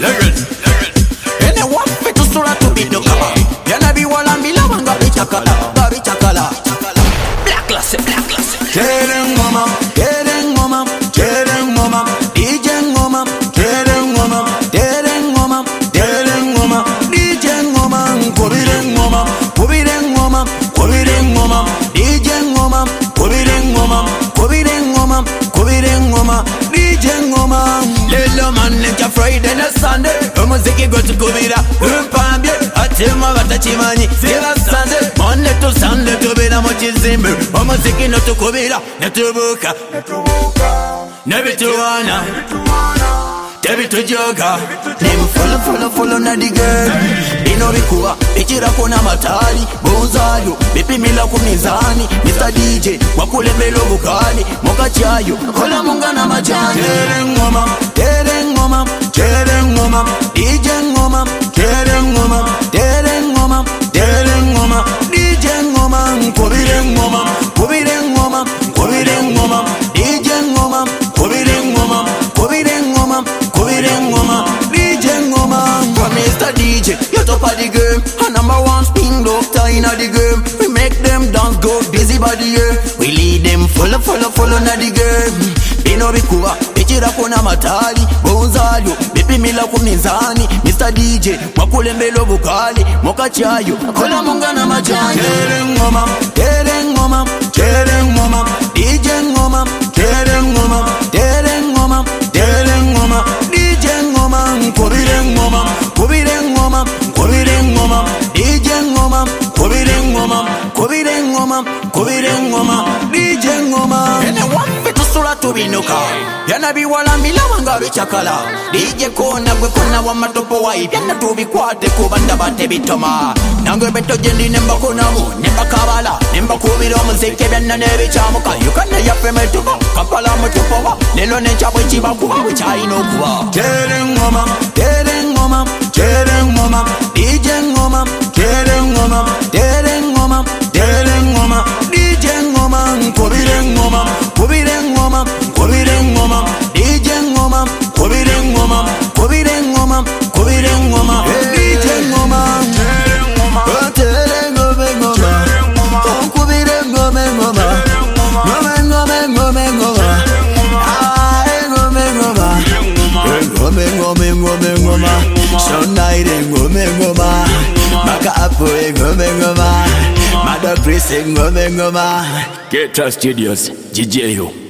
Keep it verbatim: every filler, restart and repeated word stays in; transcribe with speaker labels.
Speaker 1: Ene wafe tusura tubidoka. Yana biwala mila ngabi chakala, ngabi chakala. Black class, black class. Keren ngoma, keren ngoma, keren ngoma. D J ngoma, keren ngoma, keren ngoma, keren ngoma. D J ngoma, kobire ngoma, kobire ngoma, kobire ngoma. D J ngoma, kobire ngoma, kobire ngoma, kobire ngoma. D J ngoma. Lelo man neka Friday na Sunday. Umuziki go tukubira, umpambye. Atima batachimanyi, siba Sunday. Monday to Sunday tubira mu kizimbe. Umuziki no tukubira, netubuka, nebituwana, tebitujoga. Name follow follow follow na the game. Ino bikuwa, bichira kona matali. Bonzayo, bipimila ku mizani. Mister D J, wakulembelo bukali. Moka chayo, kola munga na majani. Kere ngoma, kere ngoma, kere ngoma. D J ngoma, kere ngoma, kere ngoma, kere ngoma. D J ngoma, kobire ngoma, kobire ngoma, kobire ngoma. D J ngoma, kobire ngoma, kobire ngoma, kobire ngoma. D J ngoma. From Mister D J, you're top of the game. A number one spin doctor in the game. We make them dance go busy body, yeah. We lead them follow, follow, follow na the game. Bino bikuwa, bichira kona matali. Bonzayo, bipimila ku mizani. Mister D J, wakulembelo bukali. Moka chayo, kola munga na majani. Kere ngoma, kere ngoma, kere ngoma. D J ngoma, kere ngoma, kere ngoma, kere ngoma. D J ngoma, kobire ngoma, kobire ngoma, kobire ngoma. D J ngoma, kobire ngoma, kobire ngoma, kobire ngoma. D J ngoma. Ene wafe tusura tubinuka. Yana biwala mila ngabi chakala. D J kona gwe kona wa matopo wa ibyana tubikwate kubanda bate bitoma. Nangwe beto jendi nemba kona mu, nemba kabala. Nemba kubira omuziki byana nebichamuka. Yukana yafe metuba, kapala mutupo wa. Lelo nenchabo chiba kuba buchaino kuba. Kere ngoma, kere ngoma, kere ngoma. D J ngoma, kere ngoma, kere ngoma, kere ngoma. D J ngoma, kobire ngoma, kobire ngoma, kobire ngoma. D J ngoma, kobire ngoma, kobire ngoma, kobire ngoma. D J ngoma, kere ngoma, kere ngoma, ngoma. Kobire ngoma, ngoma. Ngoma, ngoma, ngoma, ngoma. Ah, ngoma, ngoma. Ngoma, ngoma, ngoma, ngoma. Sonaire ngoma, ngoma. Maka apo ngoma, ngoma. Mother Chris ngoma, ngoma. Get Studios, G J U.